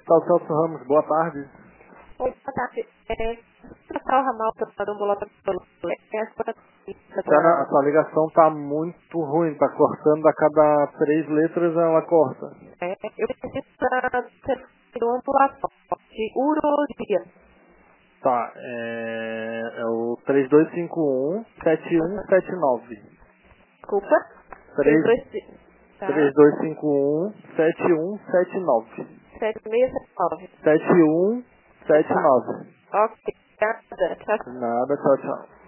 Hospital Celso Ramos, boa tarde. Oi, boa tarde. Hospital Ramal, do ambulatório A sua ligação tá muito ruim, tá cortando a cada 3 letras ela corta. Eu preciso do ambulatório de urologia. Tá, é o 3251-7179. Desculpa. 3251-7179. 7679. 7179. Ok, obrigada. Tchau. Nada, tchau, tchau.